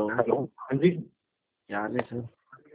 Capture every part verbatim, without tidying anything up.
Hello. Hello. हाँ जी। क्या हाल है सर?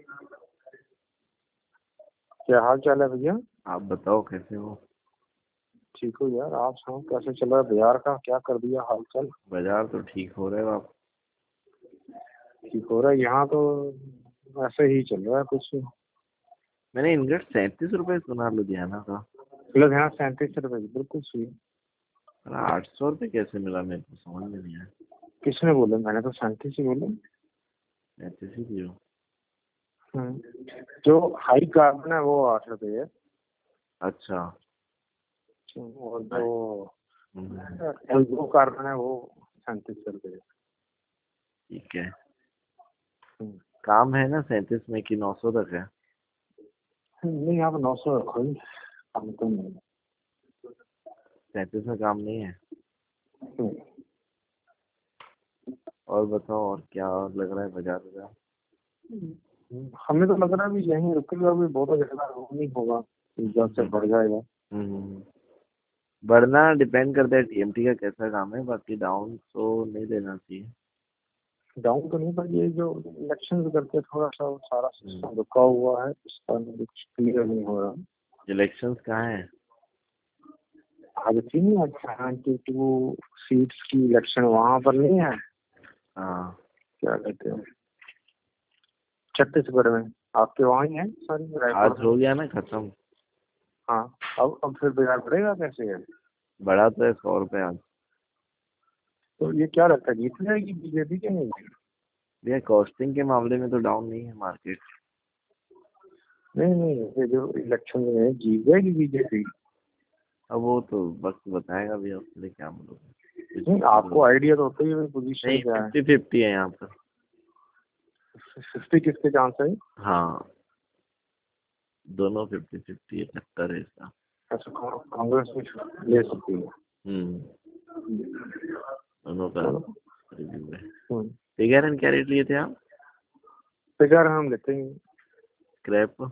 क्या हाल चाल है भैया? आप बताओ कैसे हो? ठीक हो यार, आप सुनाओ कैसे चल रहा है बाजार का, क्या कर दिया हाल चाल? बाजार तो ठीक हो रहे हो आप? ठीक हो रहा है यहाँ तो, ऐसे ही चल रहा है कुछ। मैंने इनगट सैंतीस रुपए सुना लुधियाना का। मतलब यहाँ सैंतीस रुपए की, बिल्कुल सही। अरे आठ सौ रुपये कैसे मिला, मेरे को समझ में नहीं आया। किसने बोले? मैंने तो सैंतीस ही बोले। सैंतीस ही दियो। हम्म। जो हाई कार्बन है वो आठ रुपए है। अच्छा। और जो हम्म, लो कार्बन है वो सैंतीस रुपए है। ठीक है। हम्म। काम है ना सैंतीस में कि नौ सौ तक है? नहीं, यहाँ पे नौ सौ रखो ही, हम तो नहीं। सैंतीस में काम नहीं है? हम्म। और बताओ, और क्या और लग रहा है बाजार बाजार? हमें तो लग रहा है भी यहीं रुकेगा, भी बहुत ज्यादा वो नहीं होगा, जब से बढ़ जाएगा। हम्म, बढ़ना डिपेंड करता है टीएमटी का कैसा काम है, बाकी डाउन तो नहीं देना चाहिए। डाउन तो नहीं, पर ये जो इलेक्शन करके थोड़ा सा वो सारा हम्म, सिस्टम रुका हुआ है, इसका कुछ क्लियर नहीं हो रहा। इलेक्शंस कहाँ है? आज थी नहीं, आज सेवेंटी टू सीट्स की इलेक्शन वहां पर नहीं है? हाँ। क्या कहते हैं, छत्तीसगढ़ में। आपके वहाँ ही है सारी, रायपुर आज में। हो गया ना खत्म। हाँ। अब अब फिर बिहार पड़ेगा कैसे है? बढ़ा तो है सौ रुपये आज। तो ये क्या लगता है, जीत जाएगी बीजेपी के नहीं? भैया कॉस्टिंग के मामले में तो डाउन नहीं है मार्केट। नहीं नहीं, ये जो इलेक्शन में जीत जाएगी बीजेपी। अब वो तो वक्त बताएगा भैया, उसके लिए क्या बोलोगे, कुछ नहीं, भी कर लो। आपको आइडिया तो होता ही है पोजीशन नहीं, क्या है। फिफ्टी फिफ्टी है यहाँ पर। फिफ्टी किसके चांस है? हाँ, दोनों फिफ्टी फिफ्टी है, टक्कर है इसका। अच्छा, कांग्रेस भी ले सकती है। हम्म, दोनों का चलो। रिव्यू है। हम्म। फिगर क्या रेट लिए थे आप? फिगर हम लेते हैं। स्क्रैप?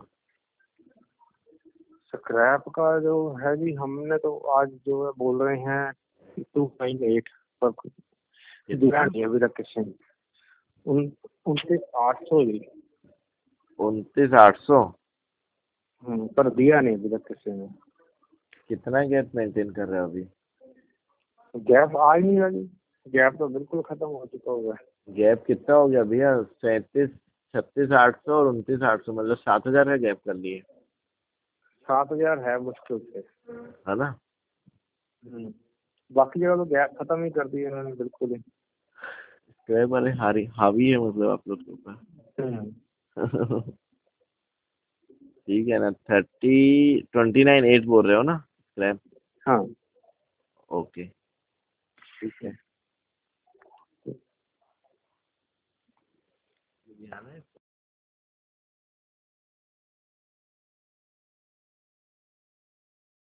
स्क्रैप का जो है जी, हमने तो आज जो है बोल रहे हैं टू नाइन एट पर। दिया कितना? नहीं अभी तक किसी ने। उन उनसे आठ सौ ही। उनतीस आठ सौ? हम्म, पर दिया नहीं अभी तक किसी ने। कितना गैप मेंटेन कर रहे हो अभी? गैप आ ही नहीं रहा जी। गैप तो बिल्कुल खत्म हो चुका हुआ है। गैप कितना हो गया भैया? सैंतीस, छत्तीस आठ सौ और उनतीस आठ सौ, मतलब सात हजार का गैप कर लिए। सात हजार है मुश्किल से। है ना? हम्म। बाकी जगह तो गैप खत्म ही कर दिया इन्होंने बिल्कुल ही। स्क्रैप वाले हारी हावी है मतलब आप लोग के हम्म। ऊपर। ठीक है ना, थर्टी ट्वेंटी नाइन एट बोल रहे हो ना स्क्रैप? हाँ। ओके, ठीक है।